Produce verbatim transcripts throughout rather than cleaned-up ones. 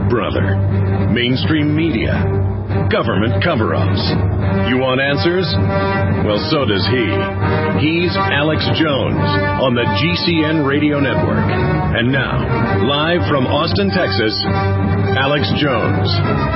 brother. Mainstream media. Government cover-ups. You want answers? Well, so does he. He's Alex Jones on the G C N Radio Network. And now, live from Austin, Texas, Alex Jones.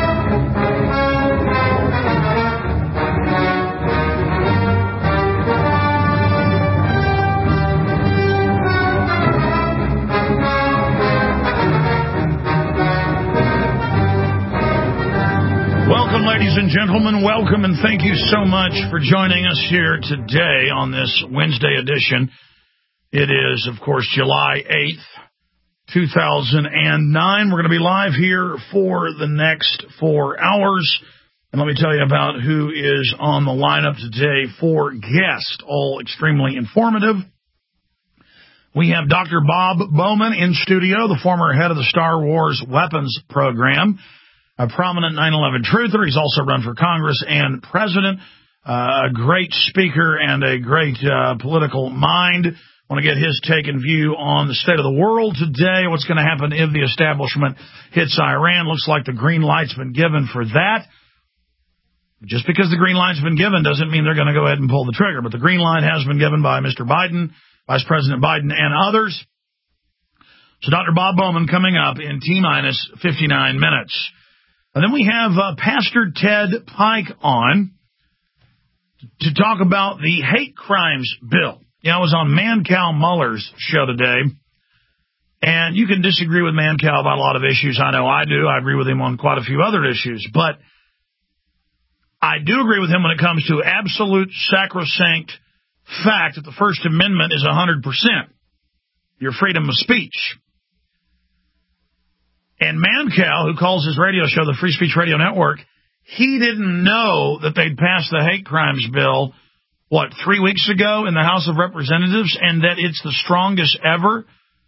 Welcome, ladies and gentlemen. Welcome, and thank you so much for joining us here today on this Wednesday edition. It is, of course, July eighth, two thousand nine. We're going to be live here for the next four hours. And let me tell you about who is on the lineup today for guests, all extremely informative. We have Doctor Bob Bowman in studio, the former head of the Star Wars weapons program, a prominent nine eleven truther. He's also run for Congress and president, uh, a great speaker and a great uh, political mind. Want to get his take and view on the state of the world today, what's going to happen if the establishment hits Iran. Looks like the green light's been given for that. Just because the green light's been given doesn't mean they're going to go ahead and pull the trigger, but the green light has been given by Mister Biden, Vice President Biden, and others. So Doctor Bob Bowman coming up in T-minus fifty-nine minutes. And then we have uh, Pastor Ted Pike on to talk about the hate crimes bill. You know, I was on Mancow Muller's show today, and you can disagree with Mancow about a lot of issues. I know I do. I agree with him on quite a few other issues. But I do agree with him when it comes to absolute sacrosanct fact that the First Amendment is one hundred percent your freedom of speech. And Mancow, who calls his radio show the Free Speech Radio Network, he didn't know that they'd passed the hate crimes bill, what, three weeks ago in the House of Representatives, and that it's the strongest ever.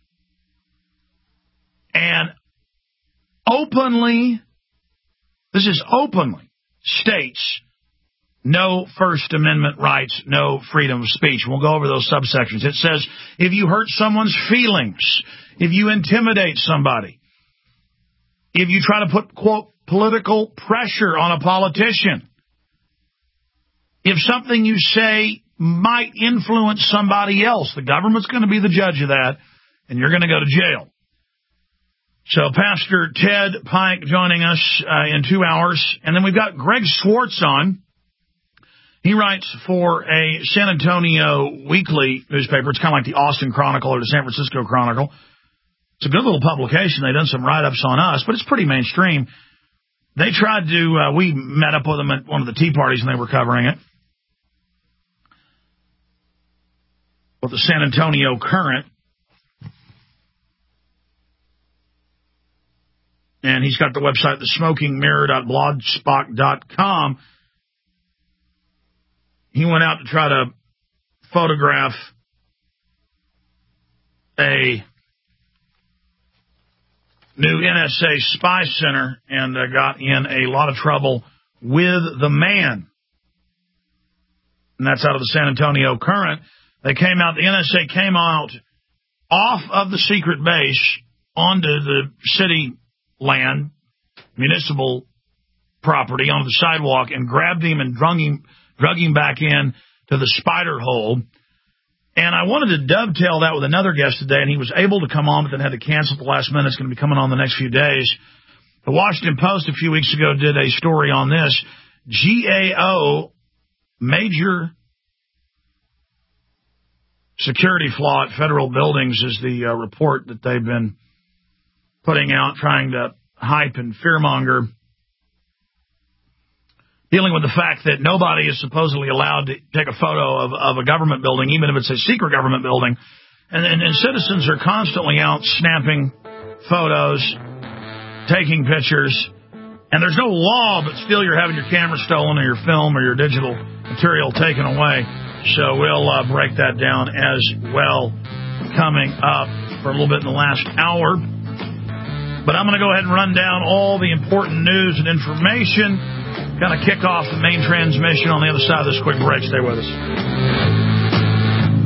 And openly, this is openly, states no First Amendment rights, no freedom of speech. We'll go over those subsections. It says if you hurt someone's feelings, if you intimidate somebody, if you try to put, quote, political pressure on a politician, if something you say might influence somebody else, the government's going to be the judge of that, and you're going to go to jail. So Pastor Ted Pike joining us uh, in two hours. And then we've got Greg Swartz on. He writes for a San Antonio weekly newspaper. It's kind of like the Austin Chronicle or the San Francisco Chronicle. It's a good little publication. They've done some write-ups on us, but it's pretty mainstream. They tried to, uh, we met up with them at one of the tea parties and they were covering it. With the San Antonio Current. And he's got the website, the smoking mirror dot blogspot dot com. He went out to try to photograph a new N S A spy center and uh, got in a lot of trouble with the man. And that's out of the San Antonio Current. They came out, the N S A came out off of the secret base onto the city land, municipal property, onto the sidewalk, and grabbed him and drug him, drug him back in to the spider hole. And I wanted to dovetail that with another guest today, and he was able to come on, but then had to cancel at the last minute. It's going to be coming on the next few days. The Washington Post a few weeks ago did a story on this. G A O, major security flaw at federal buildings, is the uh, report that they've been putting out, trying to hype and fearmonger, dealing with the fact that nobody is supposedly allowed to take a photo of, of a government building, even if it's a secret government building. And, and, and citizens are constantly out snapping photos, taking pictures. And there's no law, but still you're having your camera stolen or your film or your digital material taken away. So we'll uh, break that down as well coming up for a little bit in the last hour. But I'm going to go ahead and run down all the important news and information. Kind of kick off the main transmission on the other side of this quick break. Stay with us.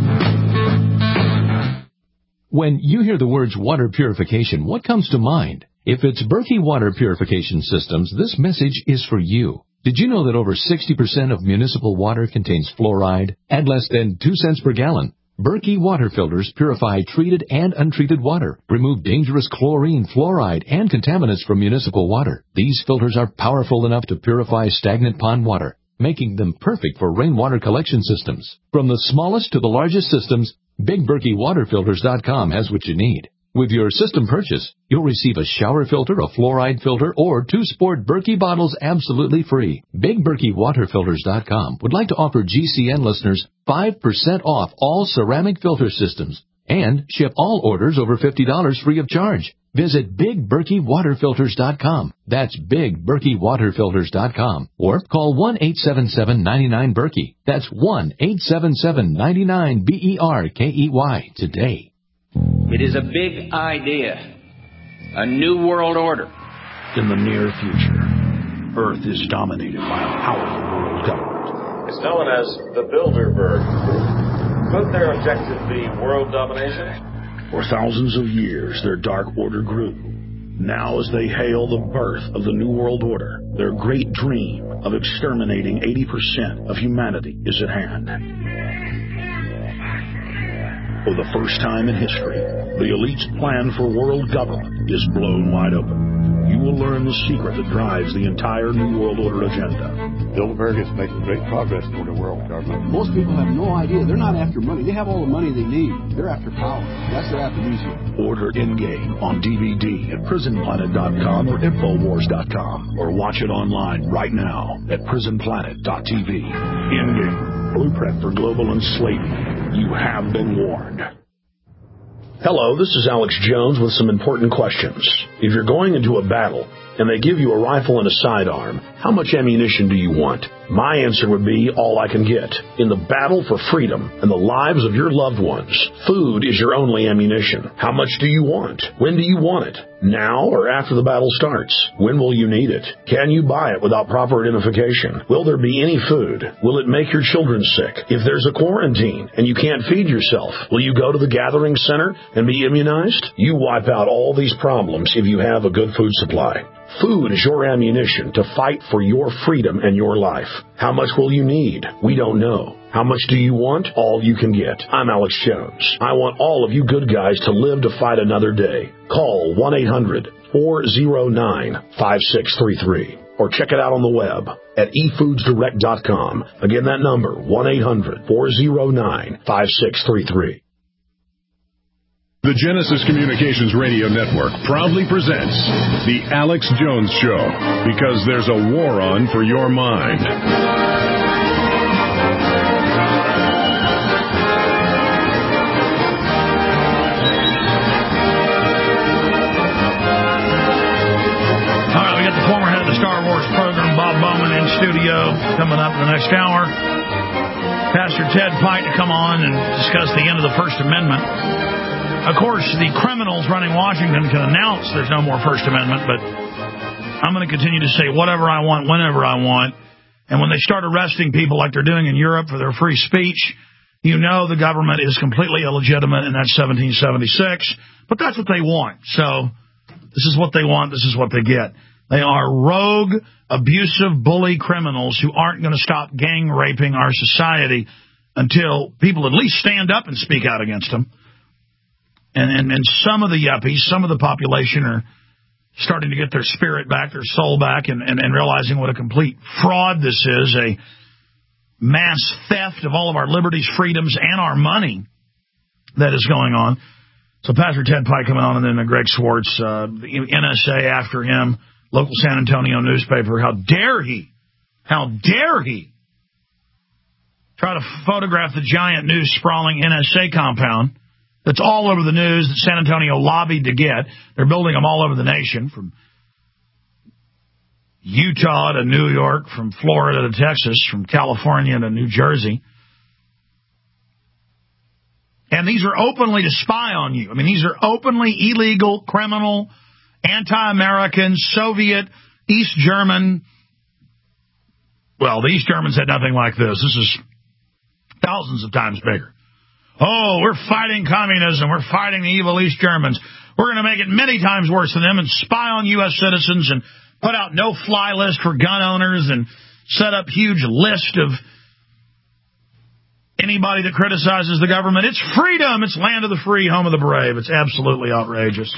When you hear the words water purification, what comes to mind? If it's Berkey Water Purification Systems, this message is for you. Did you know that over sixty percent of municipal water contains fluoride at less than two cents per gallon? Berkey water filters purify treated and untreated water, remove dangerous chlorine, fluoride, and contaminants from municipal water. These filters are powerful enough to purify stagnant pond water, making them perfect for rainwater collection systems. From the smallest to the largest systems, Big Berkey Water Filters dot com has what you need. With your system purchase, you'll receive a shower filter, a fluoride filter, or two sport Berkey bottles absolutely free. Big Berkey Water Filters dot com would like to offer G C N listeners five percent off all ceramic filter systems and ship all orders over fifty dollars free of charge. Visit Big Berkey Water Filters dot com. That's Big Berkey Water Filters dot com. Or call one eight seven seven, nine nine, Berkey. That's one eight seven seven, nine nine, B E R K E Y today. It is a big idea, a new world order. In the near future, Earth is dominated by a powerful world government. It's known as the Bilderberg Group. Could their objective be world domination? For thousands of years, their dark order grew. Now, as they hail the birth of the New World Order, their great dream of exterminating eighty percent of humanity is at hand. For the first time in history, the elite's plan for world government is blown wide open. You will learn the secret that drives the entire New World Order agenda. Bilderberg is making great progress toward a world government. Most people have no idea. They're not after money. They have all the money they need. They're after power. That's their aphrodisiac. Order Endgame on D V D at prison planet dot com or infowars dot com, or watch it online right now at prison planet dot t v. Endgame, blueprint for global enslavement. You have been warned. Hello, this is Alex Jones with some important questions. If you're going into a battle and they give you a rifle and a sidearm, how much ammunition do you want? My answer would be all I can get. In the battle for freedom and the lives of your loved ones, food is your only ammunition. How much do you want? When do you want it? Now or after the battle starts? When will you need it? Can you buy it without proper identification? Will there be any food? Will it make your children sick? If there's a quarantine and you can't feed yourself, will you go to the gathering center and be immunized? You wipe out all these problems if you have a good food supply. Food is your ammunition to fight for your freedom and your life. How much will you need? We don't know. How much do you want? All you can get. I'm Alex Jones. I want all of you good guys to live to fight another day. Call one eight hundred, four oh nine, five six three three or check it out on the web at e foods direct dot com. Again, that number, one eight hundred, four oh nine, five six three three. The Genesis Communications Radio Network proudly presents The Alex Jones Show, because there's a war on for your mind. All right, we got the former head of the Star Wars program, Bob Bowman, in studio coming up in the next hour. Pastor Ted Pite to come on and discuss the end of the First Amendment. Of course, the criminals running Washington can announce there's no more First Amendment, but I'm going to continue to say whatever I want, whenever I want. And when they start arresting people like they're doing in Europe for their free speech, you know the government is completely illegitimate, and that's seventeen seventy-six. But that's what they want. So this is what they want. This is what they get. They are rogue, abusive, bully criminals who aren't going to stop gang raping our society until people at least stand up and speak out against them. And, and and some of the yuppies, some of the population are starting to get their spirit back, their soul back, and, and, and realizing what a complete fraud this is, a mass theft of all of our liberties, freedoms, and our money that is going on. So Pastor Ted Pike coming on, and then Greg Swartz, uh, the N S A after him, local San Antonio newspaper. How dare he? How dare he try to photograph the giant new sprawling N S A compound that's all over the news that San Antonio lobbied to get. They're building them all over the nation, from Utah to New York, from Florida to Texas, from California to New Jersey. And these are openly to spy on you. I mean, these are openly illegal, criminal, anti-American, Soviet, East German. Well, the East Germans had nothing like this. This is thousands of times bigger. Oh, we're fighting communism. We're fighting the evil East Germans. We're going to make it many times worse than them and spy on U S citizens and put out no-fly list for gun owners and set up huge list of anybody that criticizes the government. It's freedom. It's land of the free, home of the brave. It's absolutely outrageous.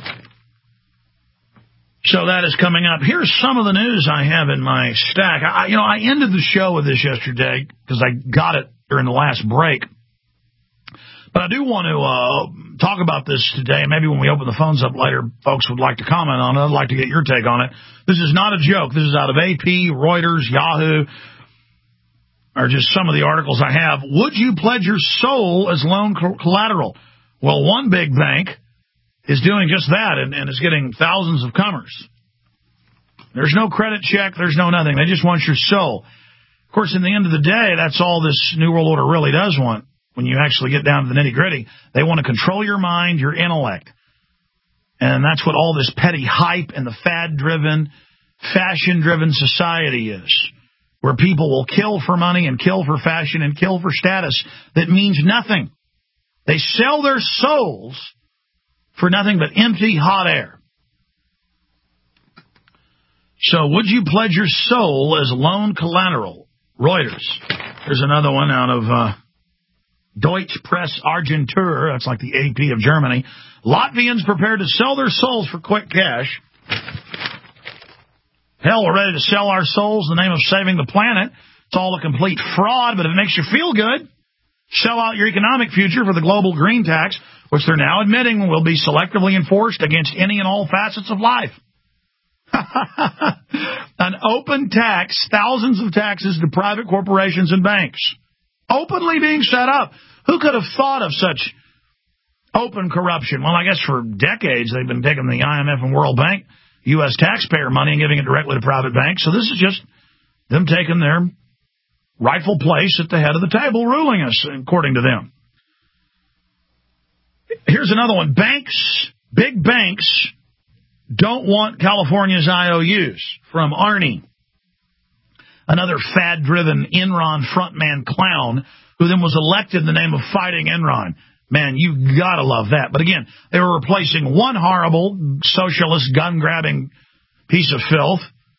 So that is coming up. Here's some of the news I have in my stack. I, you know, I ended the show with this yesterday because I got it during the last break. But I do want to uh, talk about this today. Maybe when we open the phones up later, folks would like to comment on it. I'd like to get your take on it. This is not a joke. This is out of A P, Reuters, Yahoo, or just some of the articles I have. Would you pledge your soul as loan collateral? Well, one big bank is doing just that and, and is getting thousands of comers. There's no credit check. There's no nothing. They just want your soul. Of course, in the end of the day, that's all this New World Order really does want. When you actually get down to the nitty-gritty, they want to control your mind, your intellect. And that's what all this petty hype and the fad-driven, fashion-driven society is, where people will kill for money and kill for fashion and kill for status that means nothing. They sell their souls for nothing but empty, hot air. So would you pledge your soul as loan collateral? Reuters. There's another one out of uh, Deutsche Presse Agentur. That's like the A P of Germany. Latvians prepared to sell their souls for quick cash. Hell, we're ready to sell our souls in the name of saving the planet. It's all a complete fraud, but if it makes you feel good, sell out your economic future for the global green tax, which they're now admitting will be selectively enforced against any and all facets of life. An open tax, thousands of taxes to private corporations and banks, openly being set up. Who could have thought of such open corruption? Well, I guess for decades they've been taking the I M F and World Bank U S taxpayer money and giving it directly to private banks. So this is just them taking their rightful place at the head of the table, ruling us, according to them. Here's another one. Banks, big banks, don't want California's I O Us, from Arnie, another fad-driven Enron frontman clown who then was elected in the name of fighting Enron. Man, you gotta love that. But again, they were replacing one horrible socialist gun-grabbing piece of filth,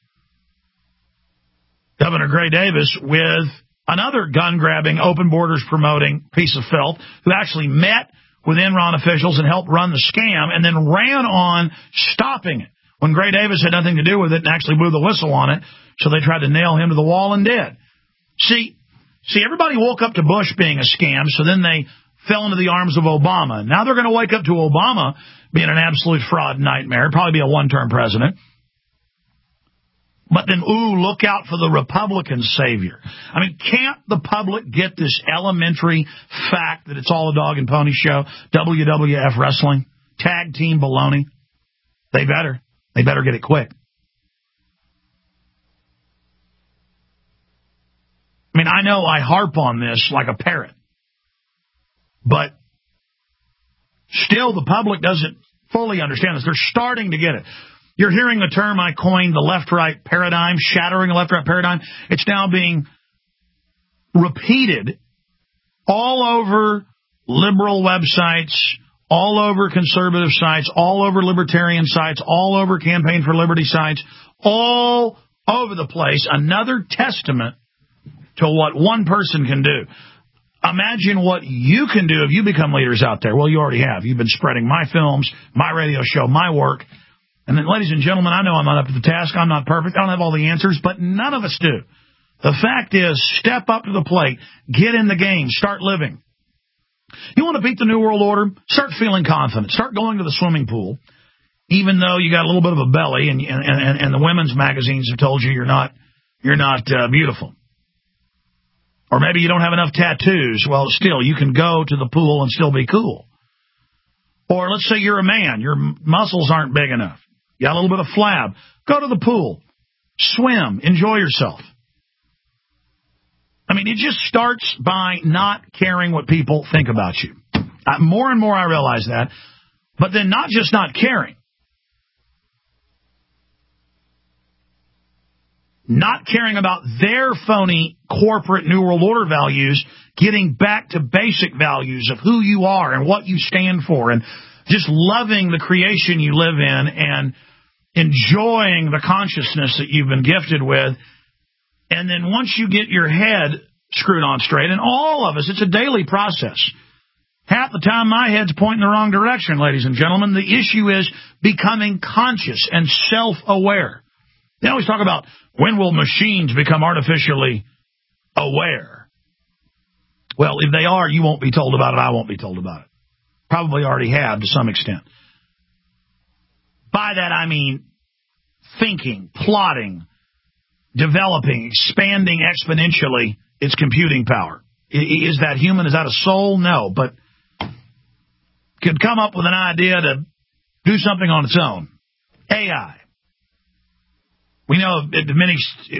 Governor Gray Davis, with another gun-grabbing, open borders promoting piece of filth who actually met with Enron officials and helped run the scam and then ran on stopping it when Gray Davis had nothing to do with it and actually blew the whistle on it. So they tried to nail him to the wall and did. See, see, everybody woke up to Bush being a scam, so then they fell into the arms of Obama. Now they're going to wake up to Obama being an absolute fraud nightmare, probably be a one-term president. But then, ooh, look out for the Republican savior. I mean, can't the public get this elementary fact that it's all a dog and pony show, W W F wrestling, tag team baloney? They better. They better get it quick. I mean, I know I harp on this like a parrot, but still the public doesn't fully understand this. They're starting to get it. You're hearing the term I coined, the left-right paradigm, shattering the left-right paradigm. It's now being repeated all over liberal websites, all over conservative sites, all over libertarian sites, all over Campaign for Liberty sites, all over the place. Another testament to what one person can do. Imagine what you can do if you become leaders out there. Well, you already have. You've been spreading my films, my radio show, my work. And then, ladies and gentlemen, I know I'm not up to the task. I'm not perfect. I don't have all the answers, but none of us do. The fact is, step up to the plate. Get in the game. Start living. You want to beat the New World Order? Start feeling confident. Start going to the swimming pool, even though you got a little bit of a belly and and, and, and the women's magazines have told you you're not you're not uh, beautiful. Or maybe you don't have enough tattoos. Well, still, you can go to the pool and still be cool. Or let's say you're a man. Your muscles aren't big enough. You got a little bit of flab. Go to the pool. Swim. Enjoy yourself. I mean, it just starts by not caring what people think about you. Uh, more and more I realize that. But then not just not caring. not caring about their phony corporate New World Order values, getting back to basic values of who you are and what you stand for, and just loving the creation you live in and enjoying the consciousness that you've been gifted with. And then once you get your head screwed on straight, and all of us, it's a daily process. Half the time my head's pointing the wrong direction, ladies and gentlemen. The issue is becoming conscious and self-aware. They always talk about, when will machines become artificially aware? Well, if they are, you won't be told about it. I won't be told about it. Probably already have to some extent. By that I mean thinking, plotting, developing, expanding exponentially its computing power. Is that human? Is that a soul? No, but could come up with an idea to do something on its own. A I. We know at many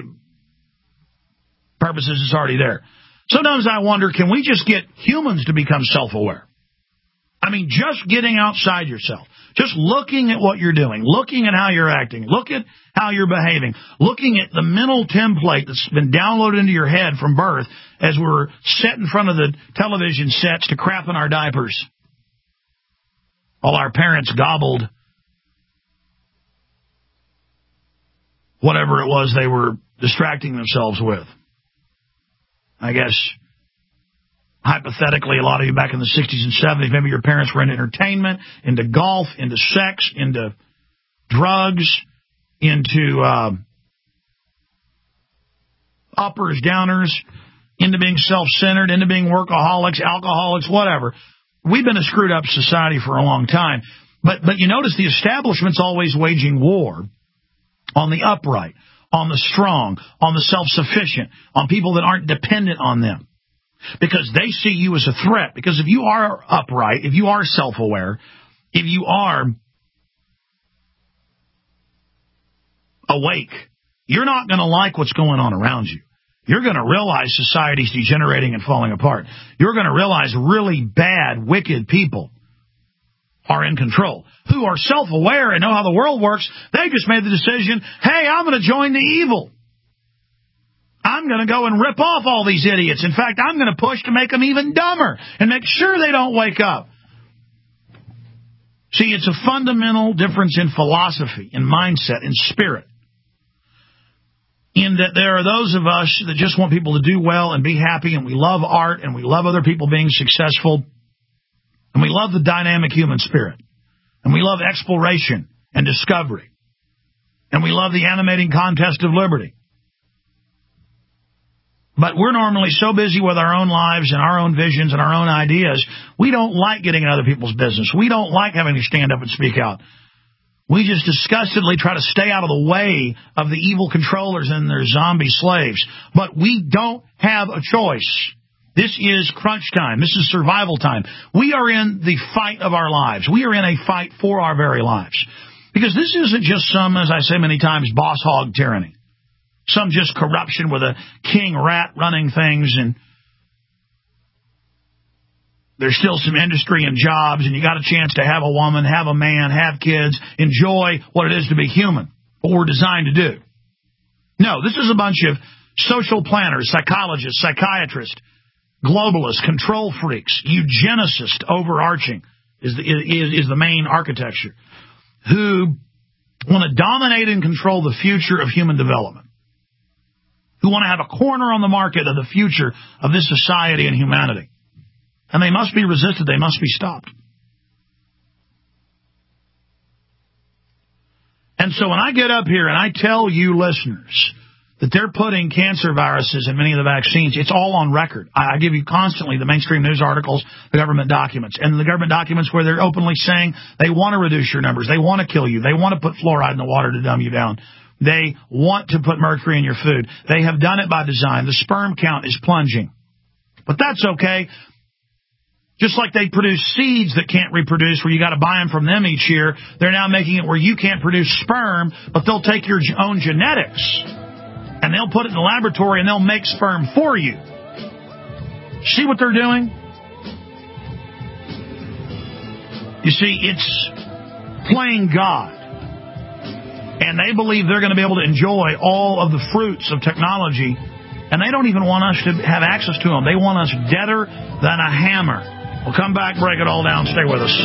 purposes it's already there. Sometimes I wonder, can we just get humans to become self-aware? I mean, just getting outside yourself, just looking at what you're doing, looking at how you're acting, look at how you're behaving, looking at the mental template that's been downloaded into your head from birth as we're set in front of the television sets to crap in our diapers while our parents gobbled whatever it was they were distracting themselves with. I guess, hypothetically, a lot of you back in the sixties and seventies, maybe your parents were into entertainment, into golf, into sex, into drugs, into uh, uppers, downers, into being self-centered, into being workaholics, alcoholics, whatever. We've been a screwed-up society for a long time. But, but you notice the establishment's always waging war on the upright, on the strong, on the self-sufficient, on people that aren't dependent on them. Because they see you as a threat. Because if you are upright, if you are self-aware, if you are awake, you're not going to like what's going on around you. You're going to realize society's degenerating and falling apart. You're going to realize really bad, wicked people are in control, who are self-aware and know how the world works. They just made the decision, hey, I'm going to join the evil. I'm going to go and rip off all these idiots. In fact, I'm going to push to make them even dumber and make sure they don't wake up. See, it's a fundamental difference in philosophy, in mindset, in spirit. In that there are those of us that just want people to do well and be happy, and we love art, and we love other people being successful, and we love the dynamic human spirit, and we love exploration and discovery, and we love the animating contest of liberty. But we're normally so busy with our own lives and our own visions and our own ideas, we don't like getting in other people's business. We don't like having to stand up and speak out. We just disgustedly try to stay out of the way of the evil controllers and their zombie slaves. But we don't have a choice. This is crunch time. This is survival time. We are in the fight of our lives. We are in a fight for our very lives. Because this isn't just some, as I say many times, boss hog tyranny. Some just corruption with a king rat running things, and there's still some industry and jobs, and you got a chance to have a woman, have a man, have kids, enjoy what it is to be human, what we're designed to do. No, this is a bunch of social planners, psychologists, psychiatrists, globalists, control freaks, eugenicists, overarching is the, is, is the main architecture, who want to dominate and control the future of human development, who want to have a corner on the market of the future of this society and humanity. And they must be resisted. They must be stopped. And so when I get up here and I tell you listeners that they're putting cancer viruses in many of the vaccines, it's all on record. I give you constantly the mainstream news articles, the government documents, and the government documents where they're openly saying they want to reduce your numbers. They want to kill you. They want to put fluoride in the water to dumb you down. They want to put mercury in your food. They have done it by design. The sperm count is plunging. But that's okay. Just like they produce seeds that can't reproduce, where you got to buy them from them each year, they're now making it where you can't produce sperm, but they'll take your own genetics and they'll put it in the laboratory and they'll make sperm for you. See what they're doing? You see, it's playing God. And they believe they're going to be able to enjoy all of the fruits of technology. And they don't even want us to have access to them. They want us deader than a hammer. We'll come back, break it all down. Stay with us.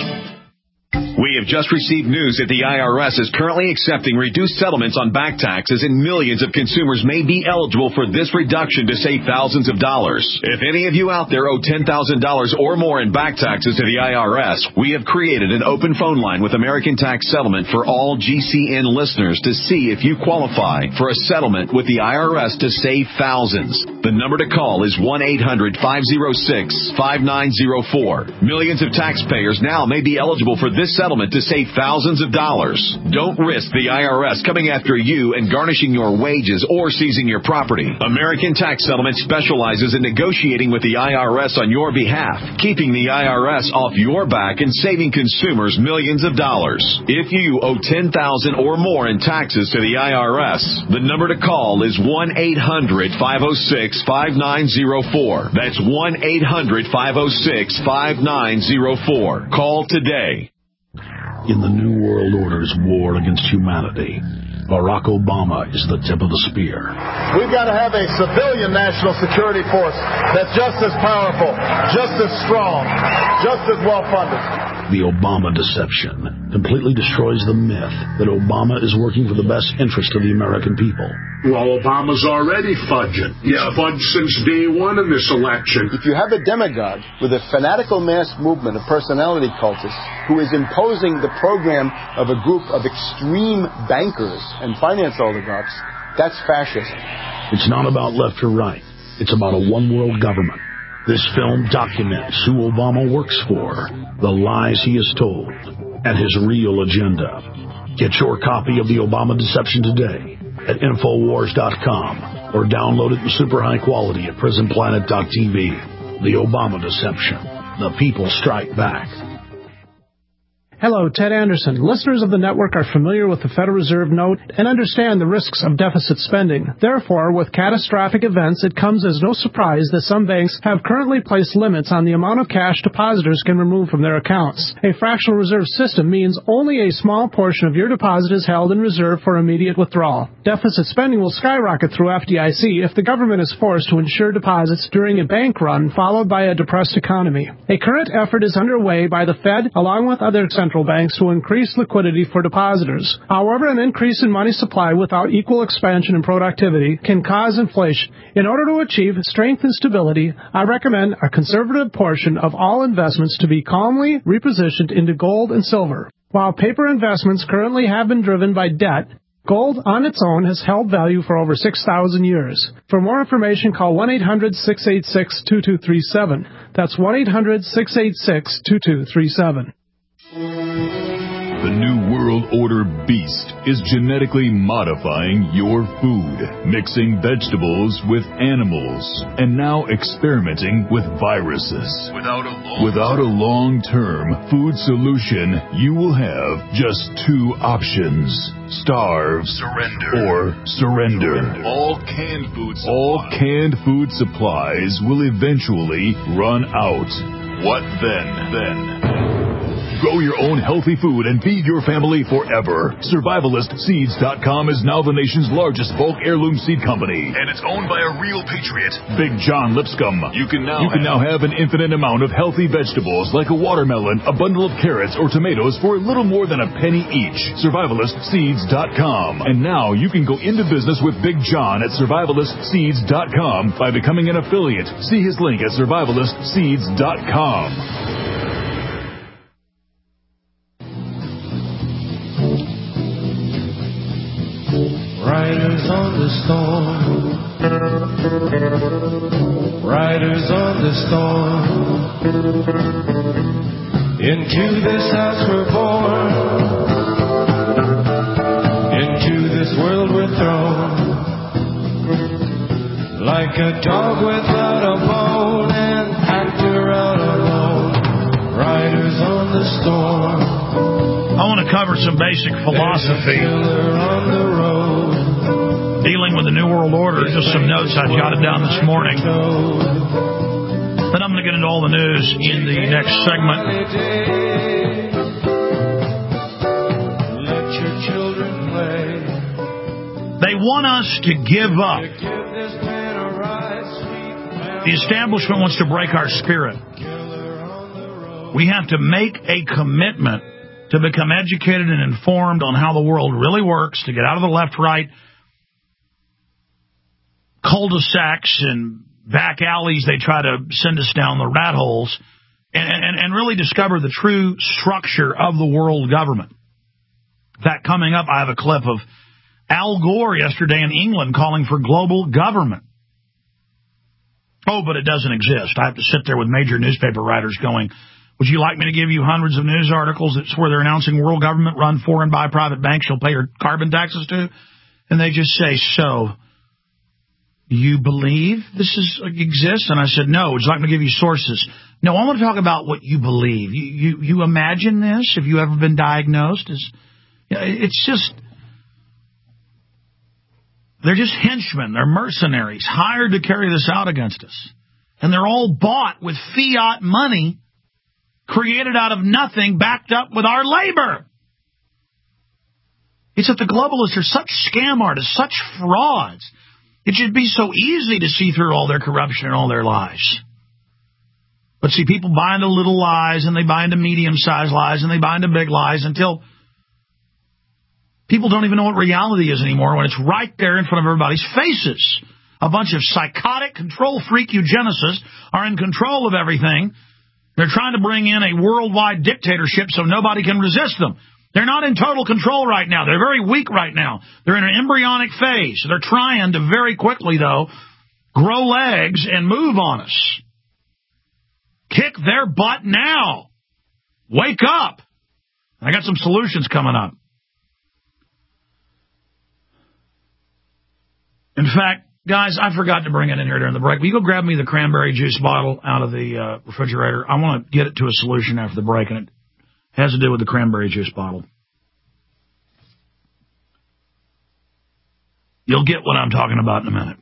We have just received news that the I R S is currently accepting reduced settlements on back taxes, and millions of consumers may be eligible for this reduction to save thousands of dollars. If any of you out there owe ten thousand dollars or more in back taxes to the I R S, we have created an open phone line with American Tax Settlement for all G C N listeners to see if you qualify for a settlement with the I R S to save thousands. The number to call is one eight hundred five oh six five nine oh four. Millions of taxpayers now may be eligible for this settlement to save thousands of dollars. Don't risk the I R S coming after you and garnishing your wages or seizing your property. American Tax Settlement specializes in negotiating with the I R S on your behalf, keeping the I R S off your back and saving consumers millions of dollars. If you owe ten thousand dollars or more in taxes to the I R S, the number to call is one eight hundred five oh six five nine oh four. That's one eight hundred five oh six five nine oh four. Call today. In the New World Order's war against humanity, Barack Obama is the tip of the spear. We've got to have a civilian national security force that's just as powerful, just as strong, just as well-funded. The Obama deception completely destroys the myth that Obama is working for the best interest of the American people. Well, Obama's already fudging. He's yeah. fudged since day one in this election. If you have a demagogue with a fanatical mass movement of personality cultists who is imposing the program of a group of extreme bankers and finance oligarchs, that's fascism. It's not about left or right. It's about a one-world government. This film documents who Obama works for, the lies he has told, and his real agenda. Get your copy of The Obama Deception today at Infowars dot com or download it in super high quality at Prison Planet dot T V. The Obama Deception. The people strike back. Hello, Ted Anderson. Listeners of the network are familiar with the Federal Reserve note and understand the risks of deficit spending. Therefore, with catastrophic events, it comes as no surprise that some banks have currently placed limits on the amount of cash depositors can remove from their accounts. A fractional reserve system means only a small portion of your deposit is held in reserve for immediate withdrawal. Deficit spending will skyrocket through F D I C if the government is forced to insure deposits during a bank run followed by a depressed economy. A current effort is underway by the Fed along with other central banks to increase liquidity for depositors. However, an increase in money supply without equal expansion in productivity can cause inflation. In order to achieve strength and stability, I recommend a conservative portion of all investments to be calmly repositioned into gold and silver. While paper investments currently have been driven by debt, gold on its own has held value for over six thousand years. For more information, call one eight hundred six eight six two two three seven. That's one eight hundred six eight six two two three seven. The New World Order beast is genetically modifying your food, mixing vegetables with animals, and now experimenting with viruses. Without a long, Without a long-term food solution, you will have just two options: starve, surrender, or surrender. surrender. All canned food supplies. All canned food supplies will eventually run out. What then? Then. Grow your own healthy food and feed your family forever. Survivalist Seeds dot com is now the nation's largest bulk heirloom seed company. And it's owned by a real patriot, Big John Lipscomb. You can now, you can have, now have an infinite amount of healthy vegetables like a watermelon, a bundle of carrots, or tomatoes for a little more than a penny each. Survivalist Seeds dot com. And now you can go into business with Big John at Survivalist Seeds dot com by becoming an affiliate. See his link at Survivalist Seeds dot com. Riders on the storm, riders on the storm, into this house we're born, into this world we're thrown, like a dog without a bone, an actor out alone, riders on the storm. I want to cover some basic philosophy dealing with the New World Order. Just some notes I jotted down this morning. Then I'm going to get into all the news in the next segment. Let your children play. want us to give up. The establishment wants to break our spirit. We have to make a commitment to become educated and informed on how the world really works, to get out of the left-right cul-de-sacs and back alleys they try to send us down the rat holes, and, and, and really discover the true structure of the world government. In fact, coming up, I have a clip of Al Gore yesterday in England calling for global government. Oh, but it doesn't exist. I have to sit there with major newspaper writers going, would you like me to give you hundreds of news articles that's where they're announcing world government run for and by private banks you'll pay your carbon taxes to? And they just say, so, you believe this is exists? And I said, no. Would you like me to give you sources? No, I want to talk about what you believe. You you, you imagine this? Have you ever been diagnosed? As, you know, it's just, they're just henchmen. They're mercenaries hired to carry this out against us. And they're all bought with fiat money created out of nothing, backed up with our labor. It's that the globalists are such scam artists, such frauds. It should be so easy to see through all their corruption and all their lies. But see, people buy into little lies, and they buy into medium-sized lies, and they buy into big lies until people don't even know what reality is anymore when it's right there in front of everybody's faces. A bunch of psychotic, control freak eugenicists are in control of everything. They're trying to bring in a worldwide dictatorship so nobody can resist them. They're not in total control right now. They're very weak right now. They're in an embryonic phase. They're trying to very quickly, though, grow legs and move on us. Kick their butt now. Wake up. I got some solutions coming up. In fact, guys, I forgot to bring it in here during the break. Will you go grab me the cranberry juice bottle out of the uh, refrigerator? I want to get it to a solution after the break, and it has to do with the cranberry juice bottle. You'll get what I'm talking about in a minute.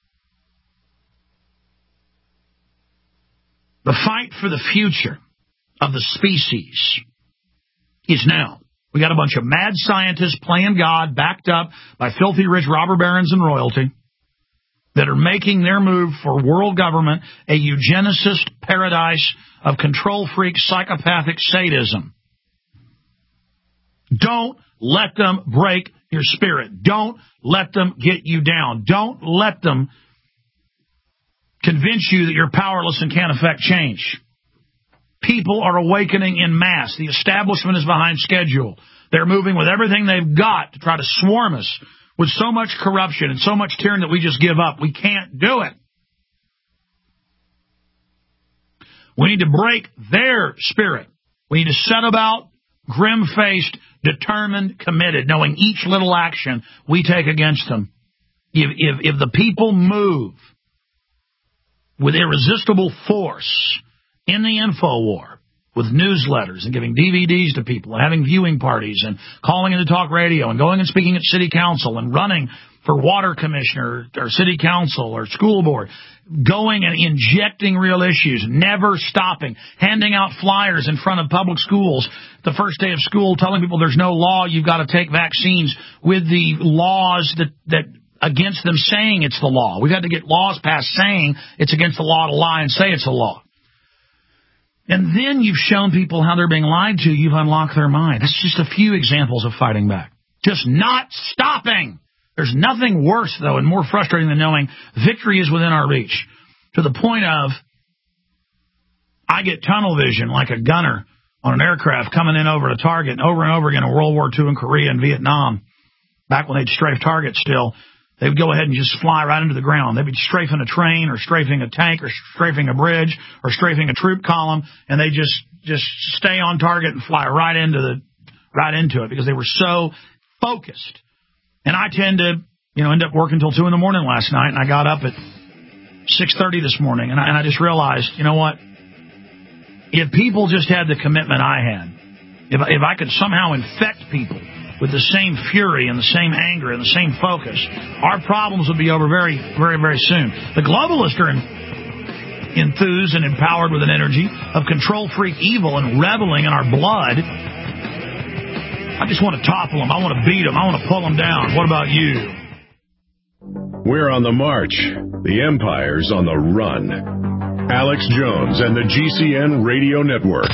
The fight for the future of the species is now. We got a bunch of mad scientists playing God, backed up by filthy rich robber barons and royalty, that are making their move for world government a eugenicist paradise of control-freak, psychopathic sadism. Don't let them break your spirit. Don't let them get you down. Don't let them convince you that you're powerless and can't affect change. People are awakening in mass. The establishment is behind schedule. They're moving with everything they've got to try to swarm us with so much corruption and so much tyranny that we just give up. We can't do it. We need to break their spirit. We need to set about, grim-faced, determined, committed, knowing each little action we take against them. If, if, if the people move with irresistible force in the info war, with newsletters and giving D V Ds to people and having viewing parties and calling into talk radio and going and speaking at city council and running for water commissioner or city council or school board, going and injecting real issues, never stopping, handing out flyers in front of public schools the first day of school, telling people there's no law, you've got to take vaccines, with the laws that, that against them saying it's the law. We've had to get laws passed saying it's against the law to lie and say it's a law. And then you've shown people how they're being lied to. You've unlocked their mind. That's just a few examples of fighting back. Just not stopping. There's nothing worse, though, and more frustrating than knowing victory is within our reach. To the point of, I get tunnel vision like a gunner on an aircraft coming in over a target, and over and over again in World War Two in Korea and Vietnam, back when they'd strafe targets still. They would go ahead and just fly right into the ground. They'd be strafing a train or strafing a tank or strafing a bridge or strafing a troop column, and they just just stay on target and fly right into the right into it because they were so focused. And I tend to, you know, end up working until two in the morning last night, and I got up at six thirty this morning, and I, and I just realized, you know what? If people just had the commitment I had, if if I could somehow infect people with the same fury and the same anger and the same focus, our problems would be over very, very, very soon. The globalists are in, enthused and empowered with an energy of control-freak evil and reveling in our blood. I just want to topple them. I want to beat them. I want to pull them down. What about you? We're on the march. The empire's on the run. Alex Jones and the G C N Radio Network.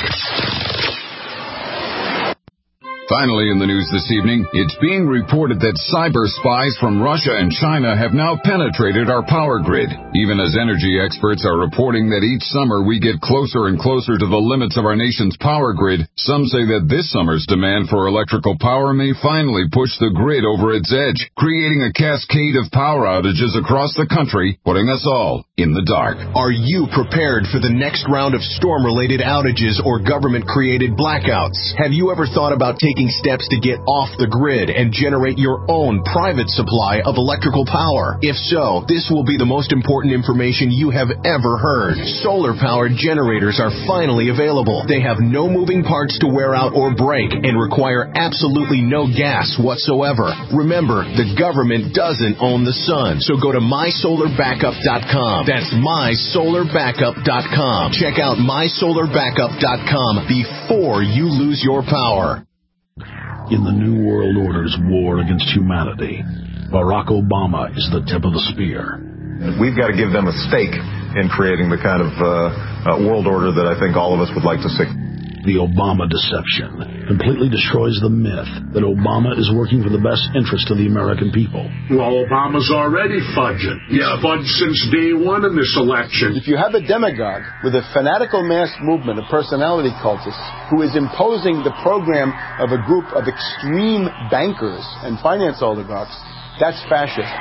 Finally in the news this evening, it's being reported that cyber spies from Russia and China have now penetrated our power grid. Even as energy experts are reporting that each summer we get closer and closer to the limits of our nation's power grid, some say that this summer's demand for electrical power may finally push the grid over its edge, creating a cascade of power outages across the country, putting us all in the dark. Are you prepared for the next round of storm-related outages or government-created blackouts? Have you ever thought about taking steps to get off the grid and generate your own private supply of electrical power? If so, this will be the most important information you have ever heard. Solar-powered generators are finally available. They have no moving parts to wear out or break and require absolutely no gas whatsoever. Remember, the government doesn't own the sun, so go to my solar backup dot com. That's my solar backup dot com. Check out my solar backup dot com before you lose your power. In the New World Order's war against humanity, Barack Obama is the tip of the spear. We've got to give them a stake in creating the kind of uh, uh, world order that I think all of us would like to see. The Obama deception completely destroys the myth that Obama is working for the best interest of the American people. Well, Obama's already fudging. He's yeah. fudged since day one in this election. If you have a demagogue with a fanatical mass movement of personality cultists who is imposing the program of a group of extreme bankers and finance oligarchs, that's fascism.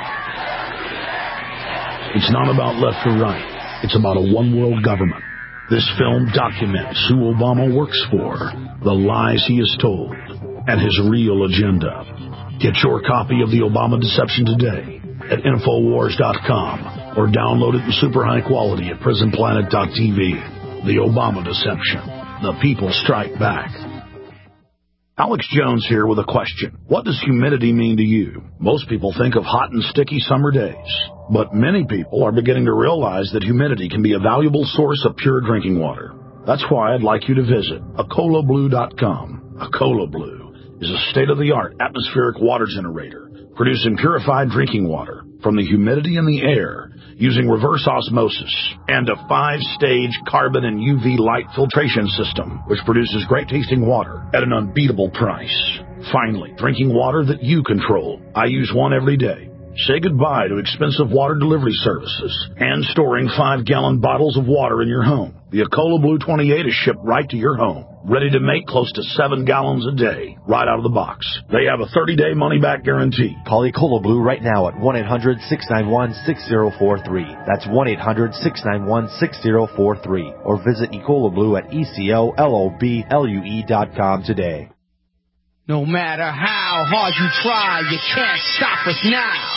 It's not about left or right. It's about a one-world government. This film documents who Obama works for, the lies he has told, and his real agenda. Get your copy of The Obama Deception today at Infowars dot com or download it in super high quality at Prison Planet dot T V. The Obama Deception. The people strike back. Alex Jones here with a question. What does humidity mean to you? Most people think of hot and sticky summer days, but many people are beginning to realize that humidity can be a valuable source of pure drinking water. That's why I'd like you to visit Acola Blue dot com. Acola Blue is a state-of-the-art atmospheric water generator producing purified drinking water from the humidity in the air using reverse osmosis and a five-stage carbon and U V light filtration system, which produces great-tasting water at an unbeatable price. Finally, drinking water that you control. I use one every day. Say goodbye to expensive water delivery services and storing five-gallon bottles of water in your home. The Acola Blue twenty-eight is shipped right to your home, ready to make close to seven gallons a day, right out of the box. They have a thirty-day money-back guarantee. Call Acola Blue right now at one eight hundred six nine one six zero four three. That's one eight hundred six nine one six zero four three. Or visit Ecola Blue at E C O L O B L U E dot com today. No matter how hard you try, you can't stop us now.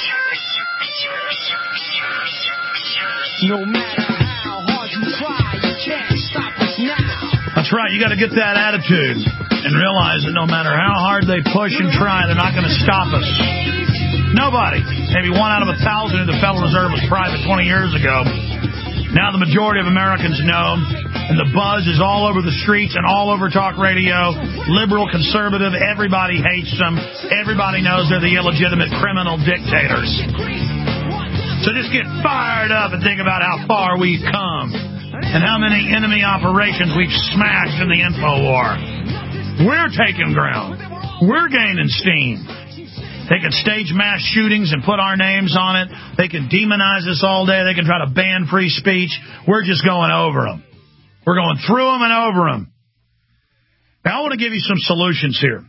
No matter how hard you try, you can't stop us now. That's right. You got to get that attitude and realize that no matter how hard they push and try, they're not going to stop us. Nobody. Maybe one out of a thousand in the Federal Reserve was private twenty years ago. Now the majority of Americans know, and the buzz is all over the streets and all over talk radio. Liberal, conservative, everybody hates them. Everybody knows they're the illegitimate criminal dictators. So just get fired up and think about how far we've come and how many enemy operations we've smashed in the info war. We're taking ground. We're gaining steam. They can stage mass shootings and put our names on it. They can demonize us all day. They can try to ban free speech. We're just going over them. We're going through them and over them. Now, I want to give you some solutions here.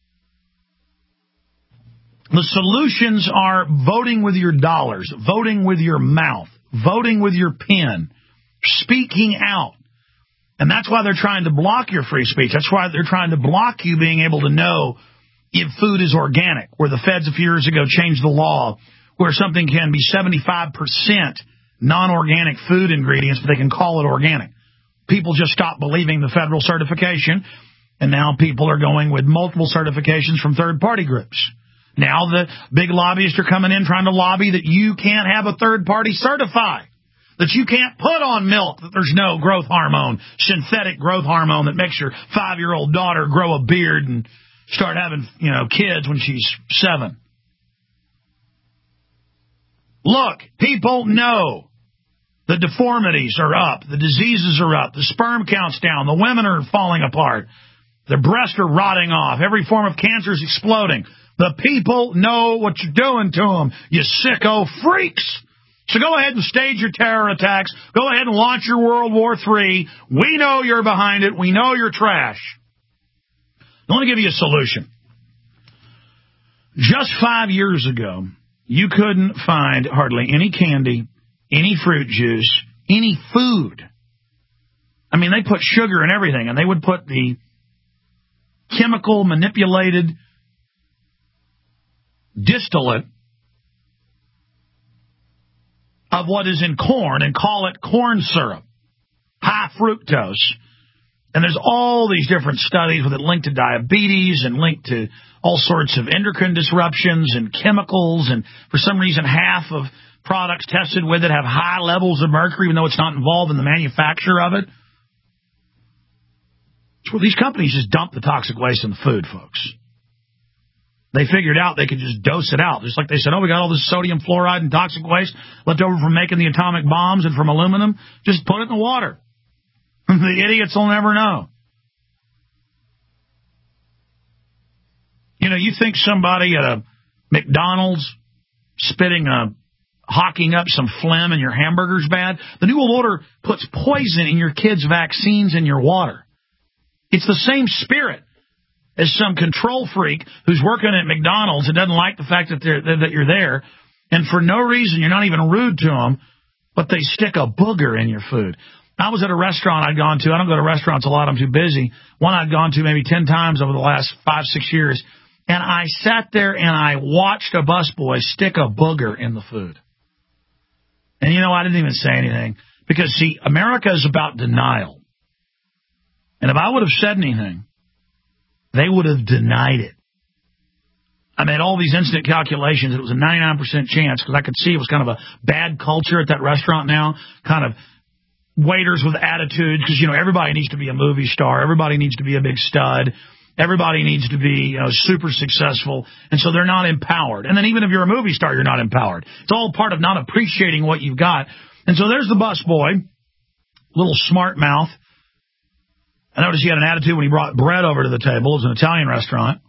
The solutions are voting with your dollars, voting with your mouth, voting with your pen, speaking out. And that's why they're trying to block your free speech. That's why they're trying to block you being able to know if food is organic, where the feds a few years ago changed the law, where something can be seventy-five percent non-organic food ingredients, but they can call it organic. People just stopped believing the federal certification, and now people are going with multiple certifications from third-party groups. Now the big lobbyists are coming in trying to lobby that you can't have a third party certify, that you can't put on milk that there's no growth hormone, synthetic growth hormone that makes your five-year-old daughter grow a beard and start having, you know, kids when she's seven. Look, people know the deformities are up, the diseases are up, the sperm count's down, the women are falling apart, their breasts are rotting off, every form of cancer is exploding. The people know what you're doing to them, you sicko freaks. So go ahead and stage your terror attacks. Go ahead and launch your World War Three. We know you're behind it. We know you're trash. I want to give you a solution. Just five years ago, you couldn't find hardly any candy, any fruit juice, any food. I mean, they put sugar in everything, and they would put the chemical manipulated distillate of what is in corn and call it corn syrup, high fructose. And there's all these different studies with it linked to diabetes and linked to all sorts of endocrine disruptions and chemicals. And for some reason, half of products tested with it have high levels of mercury, even though it's not involved in the manufacture of it. Well, these companies just dump the toxic waste in the food, folks. They figured out they could just dose it out. Just like they said, oh, we got all this sodium fluoride and toxic waste left over from making the atomic bombs and from aluminum. Just put it in the water. The idiots will never know. You know, you think somebody at a McDonald's spitting a, hawking up some phlegm in your hamburger's bad? The New World Order puts poison in your kids' vaccines in your water. It's the same spirit as some control freak who's working at McDonald's and doesn't like the fact that they're that you're there, and for no reason, you're not even rude to them, but they stick a booger in your food. I was at a restaurant I'd gone to. I don't go to restaurants a lot. I'm too busy. One I'd gone to maybe ten times over the last five, six years, and I sat there and I watched a busboy stick a booger in the food. And, you know, I didn't even say anything because, see, America is about denial. And if I would have said anything, they would have denied it. I made all these instant calculations. It was a ninety-nine percent chance because I could see it was kind of a bad culture at that restaurant now, kind of waiters with attitude because, you know, everybody needs to be a movie star. Everybody needs to be a big stud. Everybody needs to be, you know, super successful. And so they're not empowered. And then even if you're a movie star, you're not empowered. It's all part of not appreciating what you've got. And so there's the busboy, little smart mouth. I noticed he had an attitude when he brought bread over to the table. It was an Italian restaurant.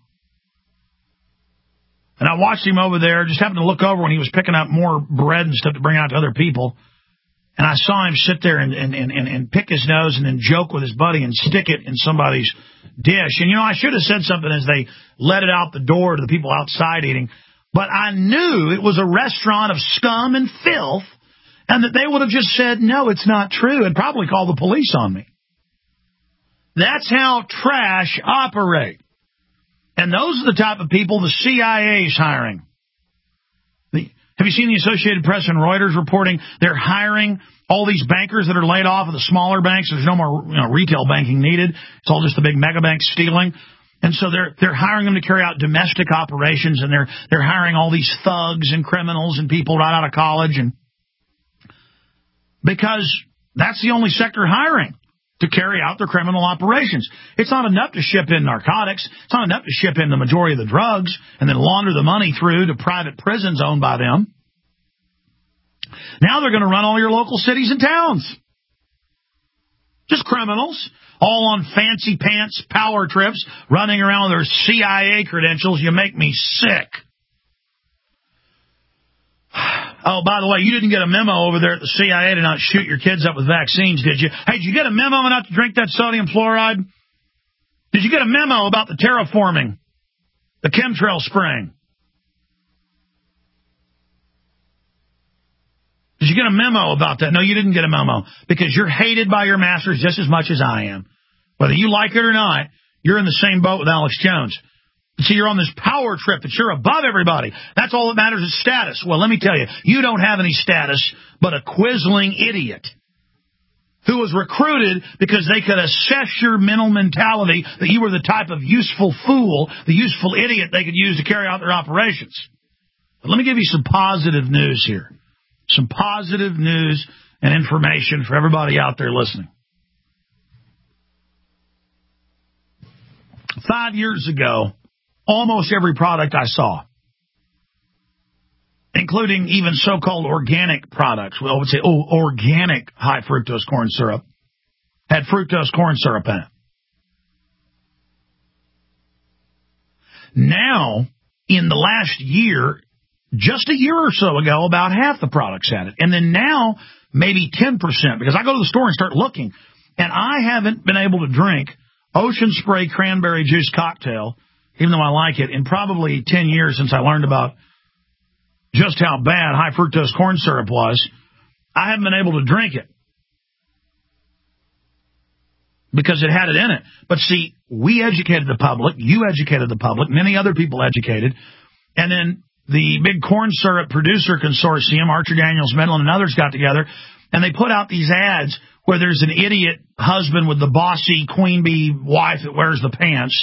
And I watched him over there, just happened to look over when he was picking up more bread and stuff to bring out to other people. And I saw him sit there and, and, and, and pick his nose and then joke with his buddy and stick it in somebody's dish. And, you know, I should have said something as they let it out the door to the people outside eating. But I knew it was a restaurant of scum and filth and that they would have just said, no, it's not true, and probably called the police on me. That's how trash operate. And those are the type of people the C I A is hiring. The, have you seen the Associated Press and Reuters reporting they're hiring all these bankers that are laid off of the smaller banks? There's no more, you know, retail banking needed. It's all just the big mega banks stealing. And so they're they're hiring them to carry out domestic operations, and they're they're hiring all these thugs and criminals and people right out of college, and because that's the only sector hiring to carry out their criminal operations. It's not enough to ship in narcotics. It's not enough to ship in the majority of the drugs and then launder the money through to private prisons owned by them. Now they're going to run all your local cities and towns. Just criminals, all on fancy pants power trips, running around with their C I A credentials. You make me sick. Oh, by the way, you didn't get a memo over there at the C I A to not shoot your kids up with vaccines, did you? Hey, did you get a memo not to drink that sodium fluoride? Did you get a memo about the terraforming, the chemtrail spraying? Did you get a memo about that? No, you didn't get a memo because you're hated by your masters just as much as I am. Whether you like it or not, you're in the same boat with Alex Jones. See, you're on this power trip that you're above everybody. That's all that matters is status. Well, let me tell you, you don't have any status but a quizzling idiot who was recruited because they could assess your mental mentality that you were the type of useful fool, the useful idiot they could use to carry out their operations. But let me give you some positive news here. Some positive news and information for everybody out there listening. Five years ago, almost every product I saw, including even so-called organic products. We would say, oh, organic high fructose corn syrup had fructose corn syrup in it. Now, in the last year, just a year or so ago, about half the products had it. And then now, maybe ten percent, because I go to the store and start looking, and I haven't been able to drink Ocean Spray Cranberry Juice Cocktail, even though I like it, in probably ten years since I learned about just how bad high fructose corn syrup was. I haven't been able to drink it because it had it in it. But see, we educated the public, you educated the public, many other people educated, and then the big corn syrup producer consortium, Archer Daniels Midland and others got together, and they put out these ads where there's an idiot husband with the bossy queen bee wife that wears the pants.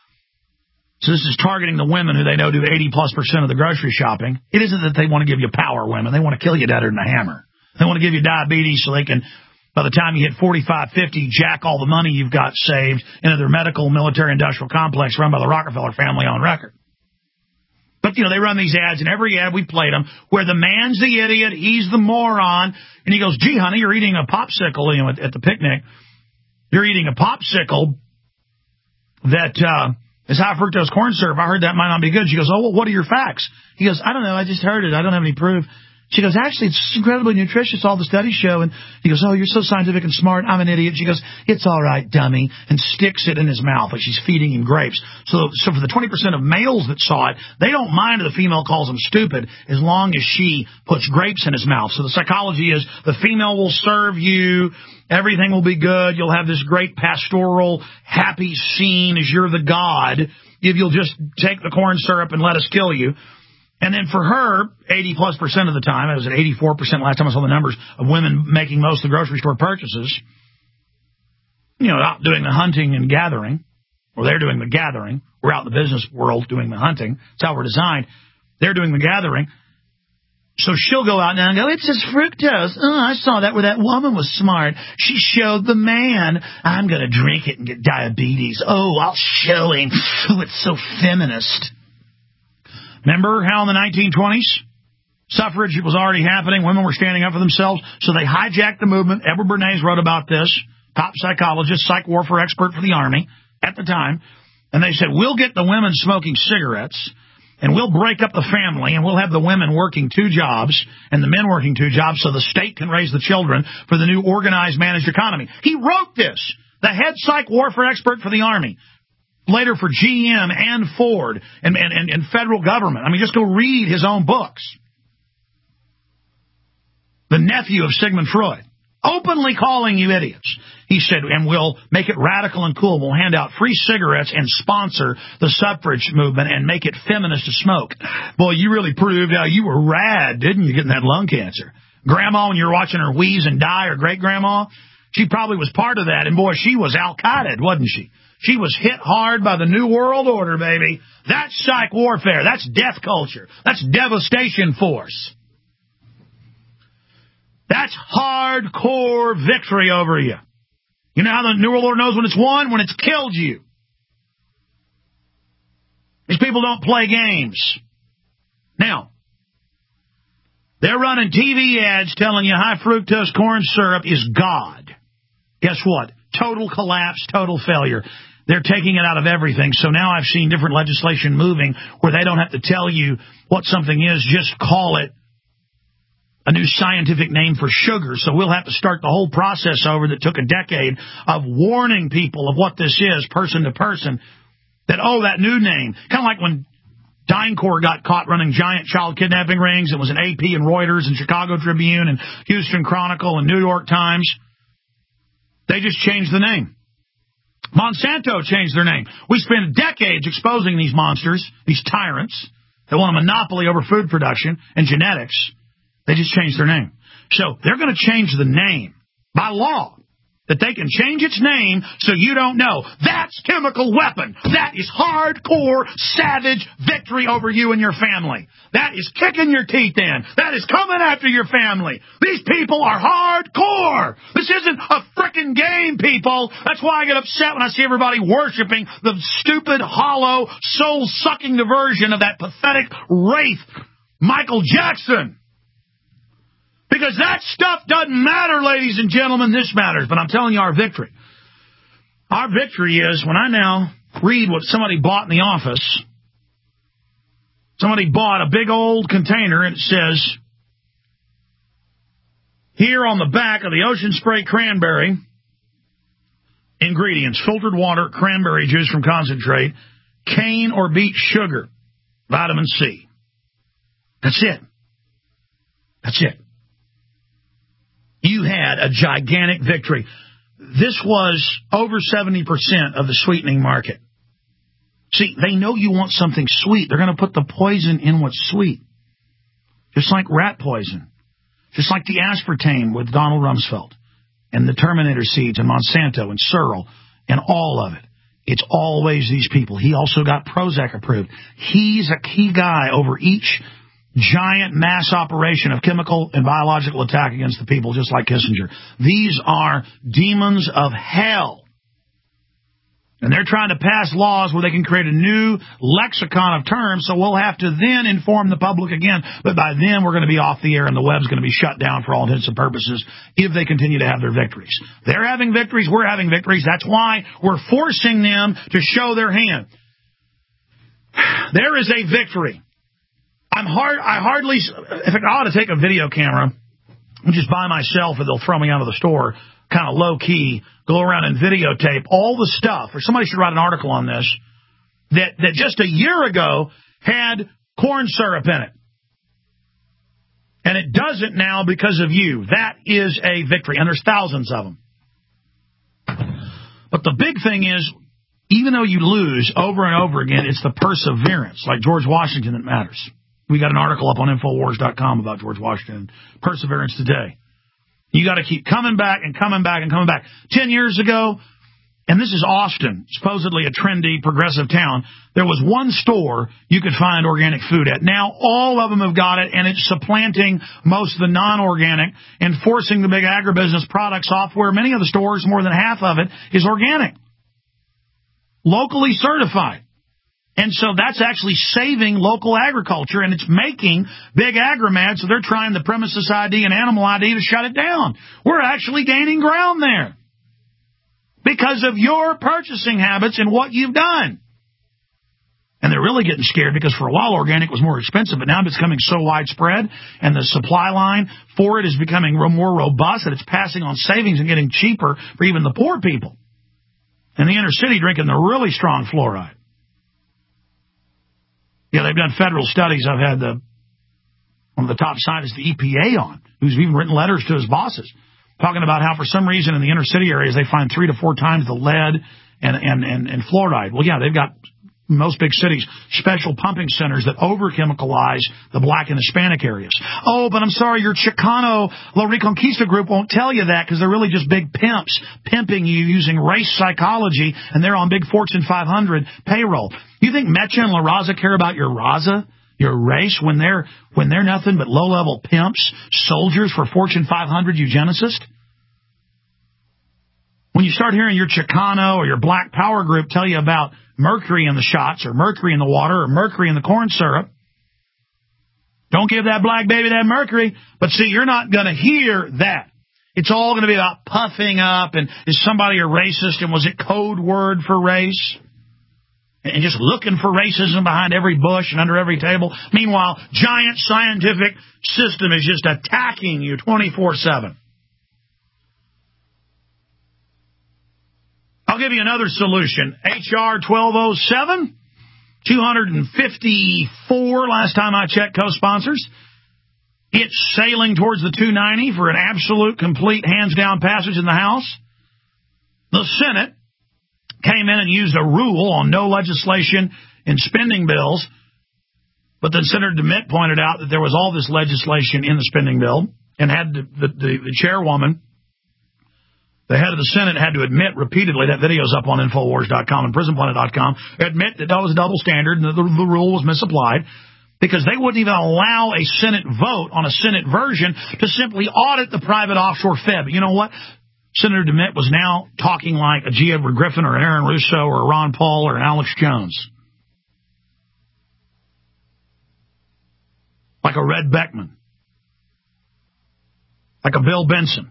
So this is targeting the women who they know do eighty plus percent of the grocery shopping. It isn't that they want to give you power women. They want to kill you deader than a hammer. They want to give you diabetes so they can, by the time you hit forty-five, fifty, jack all the money you've got saved into their medical, military, industrial complex run by the Rockefeller family on record. But, you know, they run these ads, and every ad we played them, where the man's the idiot, he's the moron, and he goes, gee, honey, you're eating a popsicle, you know, at, at the picnic. You're eating a popsicle that uh, is high fructose corn syrup. I heard that might not be good. She goes, oh, well, what are your facts? He goes, I don't know, I just heard it. I don't have any proof. She goes, actually, it's incredibly nutritious, all the studies show. And he goes, oh, you're so scientific and smart. I'm an idiot. She goes, it's all right, dummy, and sticks it in his mouth like she's feeding him grapes. So so for the twenty percent of males that saw it, they don't mind if the female calls him stupid as long as she puts grapes in his mouth. So the psychology is the female will serve you. Everything will be good. You'll have this great pastoral, happy scene as you're the god if you'll just take the corn syrup and let us kill you. And then for her, eighty plus percent of the time, it was at eighty-four percent last time I saw the numbers of women making most of the grocery store purchases, you know, out doing the hunting and gathering, or they're doing the gathering. We're out in the business world doing the hunting. That's how we're designed. They're doing the gathering. So she'll go out now and go, it's just fructose. Oh, I saw that where that woman was smart. She showed the man, I'm going to drink it and get diabetes. Oh, I'll show him. Oh, it's so feminist. Remember how in the nineteen twenties, suffrage was already happening, women were standing up for themselves, so they hijacked the movement. Edward Bernays wrote about this, top psychologist, psych warfare expert for the Army at the time, and they said, we'll get the women smoking cigarettes, and we'll break up the family, and we'll have the women working two jobs, and the men working two jobs, so the state can raise the children for the new organized, managed economy. He wrote this, the head psych warfare expert for the Army. Later for G M and Ford and, and, and federal government. I mean, just go read his own books. The nephew of Sigmund Freud, openly calling you idiots. He said, and we'll make it radical and cool. We'll hand out free cigarettes and sponsor the suffrage movement and make it feminist to smoke. Boy, you really proved how you were rad, didn't you, getting that lung cancer? Grandma, when you were watching her wheeze and die, or great-grandma, she probably was part of that. And, boy, she was Al-Qaeda, wasn't she? She was hit hard by the New World Order, baby. That's psych warfare. That's death culture. That's devastation force. That's hardcore victory over you. You know how the New World Order knows when it's won? When it's killed you. These people don't play games. Now, they're running T V ads telling you high fructose corn syrup is God. Guess what? Total collapse, total failure. They're taking it out of everything. So now I've seen different legislation moving where they don't have to tell you what something is. Just call it a new scientific name for sugar. So we'll have to start the whole process over that took a decade of warning people of what this is, person to person, that, oh, that new name. Kind of like when DynCorp got caught running giant child kidnapping rings. It was an A P and Reuters and Chicago Tribune and Houston Chronicle and New York Times. They just changed the name. Monsanto changed their name. We spent decades exposing these monsters, these tyrants, that want a monopoly over food production and genetics. They just changed their name. So they're going to change the name by law, that they can change its name so you don't know. That's chemical weapon. That is hardcore, savage victory over you and your family. That is kicking your teeth in. That is coming after your family. These people are hardcore. This isn't a frickin' game, people. That's why I get upset when I see everybody worshiping the stupid, hollow, soul-sucking diversion of that pathetic wraith Michael Jackson. Because that stuff doesn't matter, ladies and gentlemen. This matters. But I'm telling you our victory. Our victory is when I now read what somebody bought in the office. Somebody bought a big old container and it says, here on the back of the Ocean Spray Cranberry, ingredients, filtered water, cranberry juice from concentrate, cane or beet sugar, vitamin C. That's it. That's it. You had a gigantic victory. This was over seventy percent of the sweetening market. See, they know you want something sweet. They're going to put the poison in what's sweet. Just like rat poison. Just like the aspartame with Donald Rumsfeld. And the Terminator seeds and Monsanto and Searle and all of it. It's always these people. He also got Prozac approved. He's a key guy over each giant mass operation of chemical and biological attack against the people, just like Kissinger. These are demons of hell. And they're trying to pass laws where they can create a new lexicon of terms, so we'll have to then inform the public again. But by then, we're going to be off the air and the web's going to be shut down for all intents and purposes if they continue to have their victories. They're having victories. We're having victories. That's why we're forcing them to show their hand. There is a victory. I'm hard. I hardly, if I ought to take a video camera and just by myself, or they'll throw me out of the store, kind of low-key, go around and videotape all the stuff, or somebody should write an article on this, that, that just a year ago had corn syrup in it. And it doesn't now because of you. That is a victory, and there's thousands of them. But the big thing is, even though you lose over and over again, it's the perseverance, like George Washington, that matters. We got an article up on Infowars dot com about George Washington, perseverance today. You got to keep coming back and coming back and coming back. Ten years ago, and this is Austin, supposedly a trendy, progressive town, there was one store you could find organic food at. Now all of them have got it, and it's supplanting most of the non-organic and forcing the big agribusiness products off where many of the stores, more than half of it, is organic. Locally certified. And so that's actually saving local agriculture, and it's making big agri-mad, so they're trying the premises I D and animal I D to shut it down. We're actually gaining ground there because of your purchasing habits and what you've done. And they're really getting scared because for a while organic was more expensive, but now it's becoming so widespread, and the supply line for it is becoming more robust that it's passing on savings and getting cheaper for even the poor people. In the inner city drinking the really strong fluoride. Yeah, they've done federal studies. I've had the one of the top scientists, the E P A, on, who's even written letters to his bosses, talking about how for some reason in the inner city areas they find three to four times the lead and, and, and, and fluoride. Well, yeah, they've got most big cities, special pumping centers that over-chemicalize the black and Hispanic areas. Oh, but I'm sorry, your Chicano La Reconquista group won't tell you that because they're really just big pimps pimping you using race psychology, and they're on big Fortune five hundred payroll. You think Mecha and La Raza care about your Raza, your race, when they're when they're nothing but low-level pimps, soldiers for Fortune five hundred eugenicists? When you start hearing your Chicano or your Black Power group tell you about mercury in the shots or mercury in the water or mercury in the corn syrup, don't give that black baby that mercury. But see, you're not going to hear that. It's all going to be about puffing up and is somebody a racist and was it code word for race? And just looking for racism behind every bush and under every table. Meanwhile, giant scientific system is just attacking you twenty-four seven. I'll give you another solution. H R twelve oh seven, two hundred fifty-four, last time I checked, co-sponsors. It's sailing towards the two ninety for an absolute, complete, hands-down passage in the House. The Senate came in and used a rule on no legislation in spending bills, but then Senator DeMint pointed out that there was all this legislation in the spending bill and had the, the, the, the chairwoman, the head of the Senate, had to admit repeatedly, that video's up on Infowars dot com and Prison Planet dot com, admit that that was a double standard and that the, the rule was misapplied because they wouldn't even allow a Senate vote on a Senate version to simply audit the private offshore Fed. But you know what? Senator DeMint was now talking like a G. Edward Griffin or an Aaron Russo or a Ron Paul or an Alex Jones. like a Red Beckman, like a Bill Benson.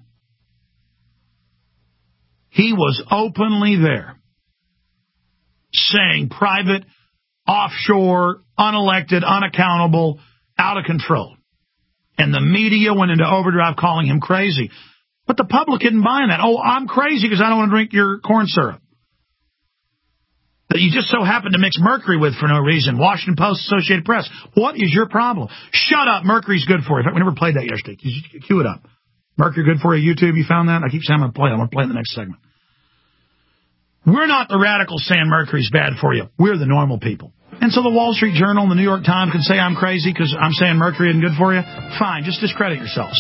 He was openly there saying private, offshore, unelected, unaccountable, out of control. And the media went into overdrive calling him crazy. But the public isn't buying that. Oh, I'm crazy because I don't want to drink your corn syrup that you just so happen to mix mercury with for no reason. Washington Post, Associated Press. What is your problem? Shut up. Mercury's good for you. In fact, we never played that yesterday. Cue it up. Mercury good for you, YouTube? You found that? I keep saying I'm going to play it. I'm going to play it in the next segment. We're not the radicals saying mercury's bad for you. We're the normal people. And so the Wall Street Journal and the New York Times can say I'm crazy because I'm saying mercury isn't good for you. Fine, just discredit yourselves.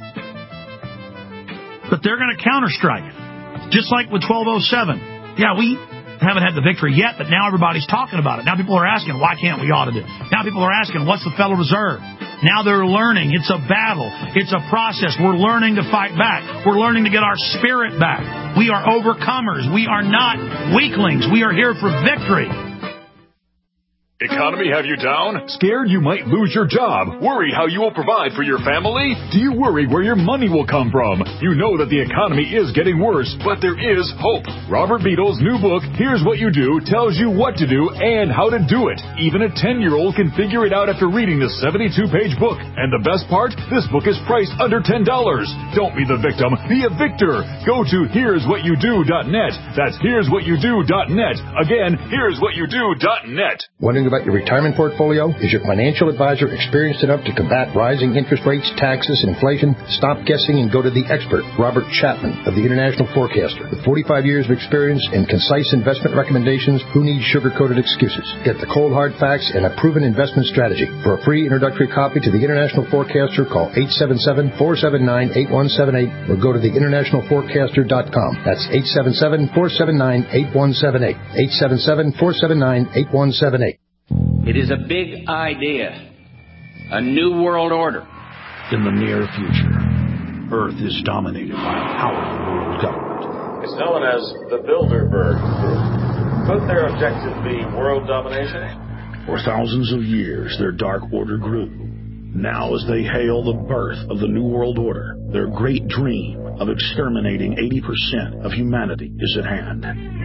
But they're going to counterstrike. Just like with twelve oh seven. Yeah, we haven't had the victory yet, but now everybody's talking about it. Now people are asking, why can't we audit it? Now people are asking, what's the Federal Reserve? Now they're learning. It's a battle. It's a process. We're learning to fight back. We're learning to get our spirit back. We are overcomers. We are not weaklings. We are here for victory. Economy have you down? Scared you might lose your job? Worried how you will provide for your family? Do you worry where your money will come from? You know that the economy is getting worse, but there is hope. Robert Beadle's new book, Here's What You Do, tells you what to do and how to do it. Even a ten-year-old can figure it out after reading this seventy-two page book. And the best part? This book is priced under ten dollars. Don't be the victim. Be a victor. Go to here's what you do dot net. That's here's what you do dot net. Again, here's what you do dot net. Wondering about your retirement portfolio? Is your financial advisor experienced enough to combat rising interest rates, taxes, and inflation? Stop guessing and go to the expert, Robert Chapman of the International Forecaster. With forty-five years of experience and concise investment recommendations, who needs sugar-coated excuses? Get the cold hard facts and a proven investment strategy. For a free introductory copy to the International Forecaster, call eight seven seven, four seven nine, eight one seven eight or go to the international forecaster dot com. That's eight seven seven, four seven nine, eight one seven eight. eight seven seven, four seven nine, eight one seven eight. It is a big idea, a new world order. In the near future, Earth is dominated by a powerful world government. It's known as the Bilderberg Group. Could their objective be world domination? For thousands of years, their dark order grew. Now, as they hail the birth of the New World Order, their great dream of exterminating eighty percent of humanity is at hand.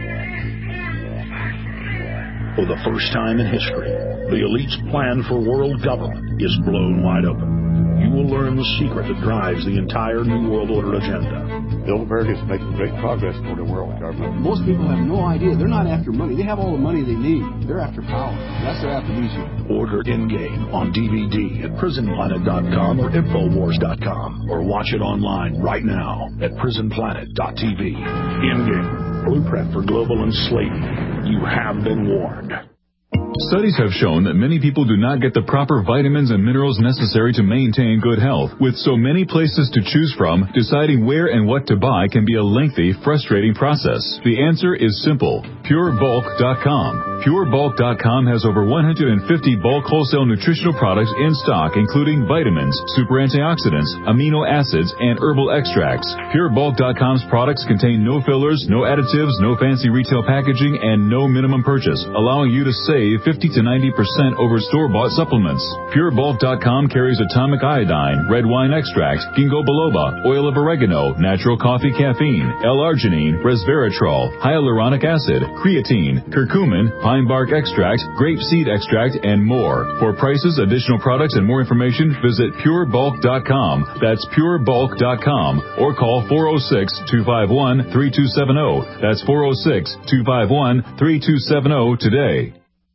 For the first time in history, the elite's plan for world government is blown wide open. You will learn the secret that drives the entire New World Order agenda. Bilderberg is making great progress toward a world government. Most people have no idea. They're not after money. They have all the money they need. They're after power. That's their aphrodisiac. Order In-Game on D V D at prison planet dot com or infowars dot com, or watch it online right now at prison planet dot t v. In-Game, blueprint for global enslavement. You have been warned. Studies have shown that many people do not get the proper vitamins and minerals necessary to maintain good health. With so many places to choose from, deciding where and what to buy can be a lengthy, frustrating process. The answer is simple. pure bulk dot com. pure bulk dot com has over one hundred fifty bulk wholesale nutritional products in stock, including vitamins, super antioxidants, amino acids, and herbal extracts. pure bulk dot com's products contain no fillers, no additives, no fancy retail packaging, and no minimum purchase, allowing you to save fifty to ninety percent over store-bought supplements. pure bulk dot com carries atomic iodine, red wine extract, ginkgo biloba, oil of oregano, natural coffee caffeine, L-arginine, resveratrol, hyaluronic acid, creatine, curcumin, pine bark extract, grape seed extract, and more. For prices, additional products, and more information, visit pure bulk dot com. That's pure bulk dot com. Or call four oh six, two five one, three two seven oh. That's four oh six, two five one, three two seven oh today.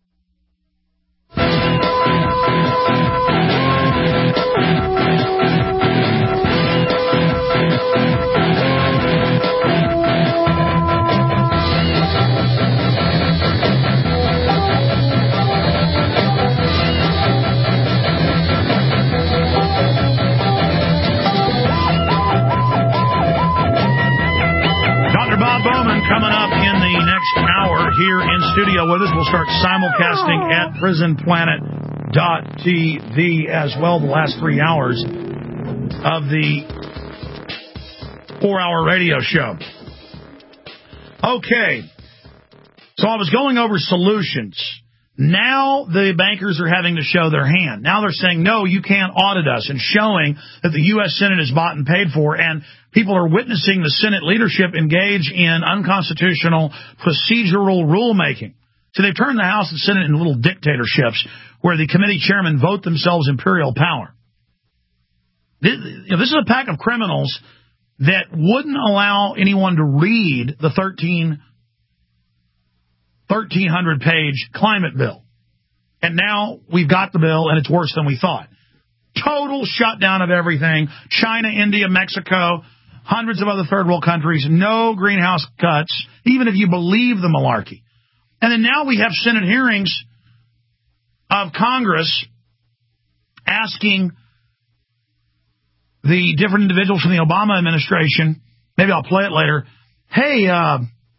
Coming up in the next hour here in studio with us. We'll start simulcasting at prison planet dot t v as well the last three hours of the four-hour radio show. Okay, so I was going over solutions. Now the bankers are having to show their hand. Now they're saying, no, you can't audit us, and showing that the U S Senate is bought and paid for, and people are witnessing the Senate leadership engage in unconstitutional procedural rulemaking. So they've turned the House and Senate into little dictatorships where the committee chairmen vote themselves imperial power. This, you know, this is a pack of criminals that wouldn't allow anyone to read the thirteen hundred page climate bill. And now we've got the bill, and it's worse than we thought. Total shutdown of everything. China, India, Mexico, hundreds of other third world countries, no greenhouse cuts, even if you believe the malarkey. And then now we have Senate hearings of Congress asking the different individuals from the Obama administration, maybe I'll play it later, hey, uh,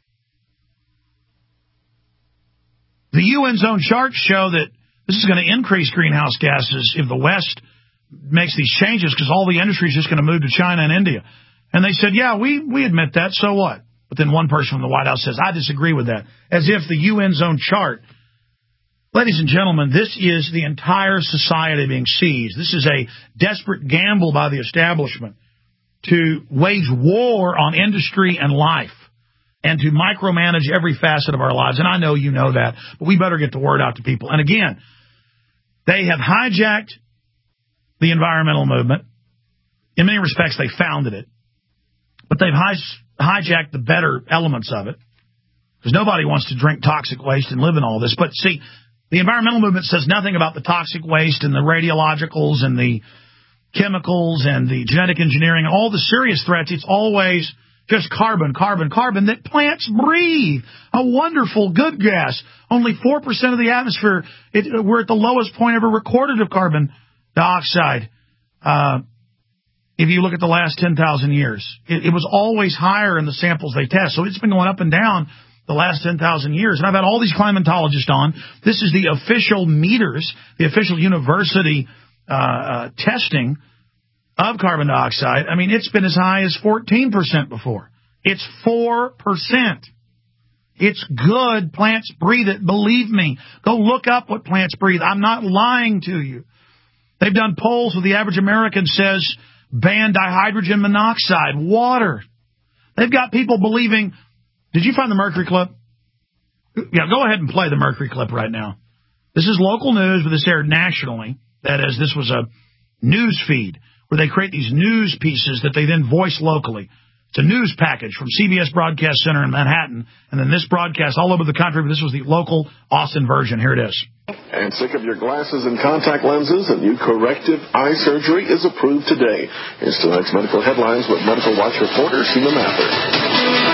the U N's own charts show that this is going to increase greenhouse gases if the West makes these changes because all the industry is just going to move to China and India. And they said, yeah, we, we admit that, so what? But then one person from the White House says, I disagree with that, as if the U N's own chart. Ladies and gentlemen, this is the entire society being seized. This is a desperate gamble by the establishment to wage war on industry and life and to micromanage every facet of our lives. And I know you know that, but we better get the word out to people. And again, they have hijacked the environmental movement. In many respects, they founded it. But they've hij- hijacked the better elements of it, because nobody wants to drink toxic waste and live in all this. But see, the environmental movement says nothing about the toxic waste and the radiologicals and the chemicals and the genetic engineering and all the serious threats. It's always just carbon, carbon, carbon that plants breathe. A wonderful, good gas. Only four percent of the atmosphere. It, we're at the lowest point ever recorded of carbon dioxide. Uh, if you look at the last ten thousand years, it, it was always higher in the samples they test. So it's been going up and down the last ten thousand years. And I've had all these climatologists on. This is the official meters, the official university uh, uh, testing of carbon dioxide. I mean, it's been as high as fourteen percent before. It's four percent. It's good. Plants breathe it. Believe me. Go look up what plants breathe. I'm not lying to you. They've done polls where the average American says ban dihydrogen monoxide, water. They've got people believing. Did you find the Mercury clip? Yeah, go ahead and play the Mercury clip right now. This is local news, but this aired nationally. That is, this was a news feed where they create these news pieces that they then voice locally. It's a news package from C B S Broadcast Center in Manhattan, and then this broadcast all over the country, but this was the local Austin version. Here it is. And sick of your glasses and contact lenses? A new corrective eye surgery is approved today. Here's tonight's medical headlines with Medical Watch reporter Seema Mather.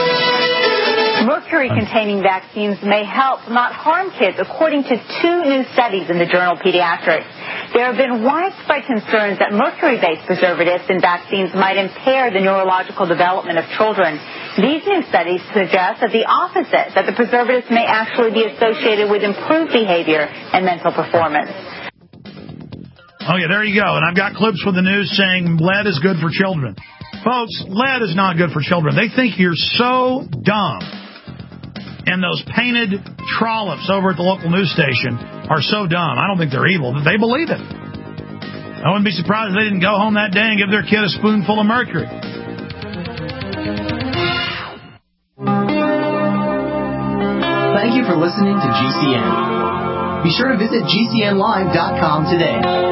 Mercury-containing vaccines may help, not harm kids, according to two new studies in the journal Pediatrics. There have been widespread concerns that mercury-based preservatives in vaccines might impair the neurological development of children. These new studies suggest that the opposite, that the preservatives may actually be associated with improved behavior and mental performance. Oh, yeah, there you go. And I've got clips from the news saying lead is good for children. Folks, lead is not good for children. They think you're so dumb. And those painted trollops over at the local news station are so dumb. I don't think they're evil, but they believe it. I wouldn't be surprised if they didn't go home that day and give their kid a spoonful of mercury. Thank you for listening to G C N. Be sure to visit G C N live dot com today.